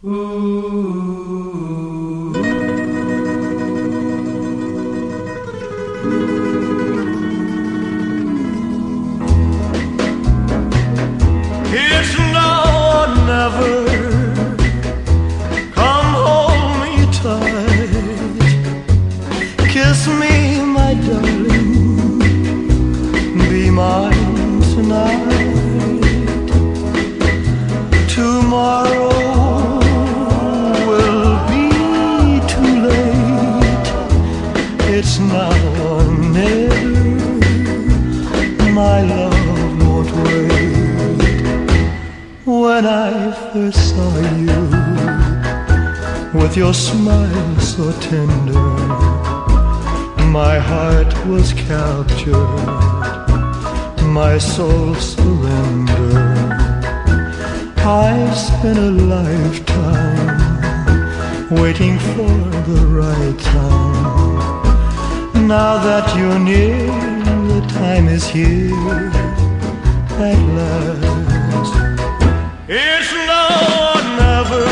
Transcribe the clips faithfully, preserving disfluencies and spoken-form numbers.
It's now or never. Come hold me tight. Kiss me, my darling. Be mine tonight. Tomorrow will be too late. It's now or never. My love won't wait. When I first saw you, with your smile so tender, my heart was captured, my soul surrendered. I've spent a lifetime waiting for the right time. Now that you're near, the time is here at last. It's now or never.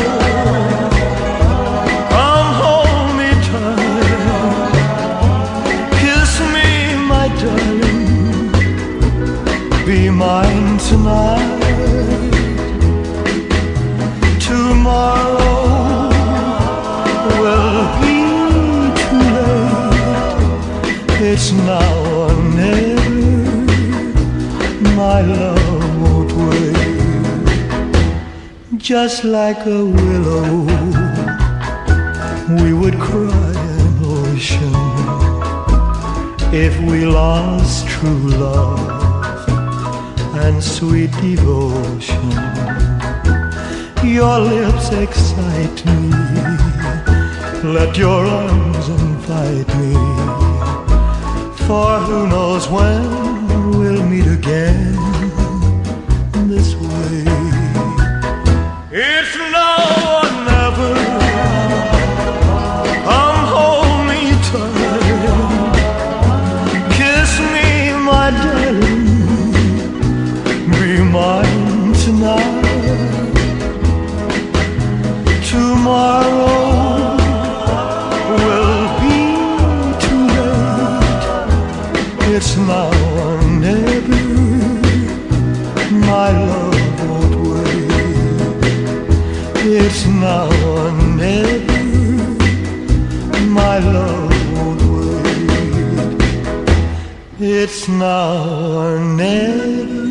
Come hold me tight. Kiss me, my darling. Be mine tonight. Tomorrow will be too late. It's now or never. My love won't wait. Just like a willow, we would cry an ocean if we lost true love and sweet devotion. Your lips excite me, let your arms invite me, for who knows when we'll meet again this way. It's now or never. Come hold me tight. Kiss me, my darling. Be mine tonight. Tomorrow will be too late. It's now or never. My love won't wait. It's now or never. My love won't wait. It's now or never.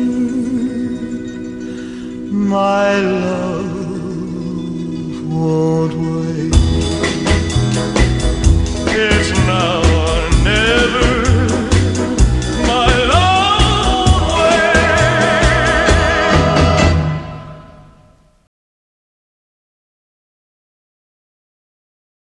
My love won't wait.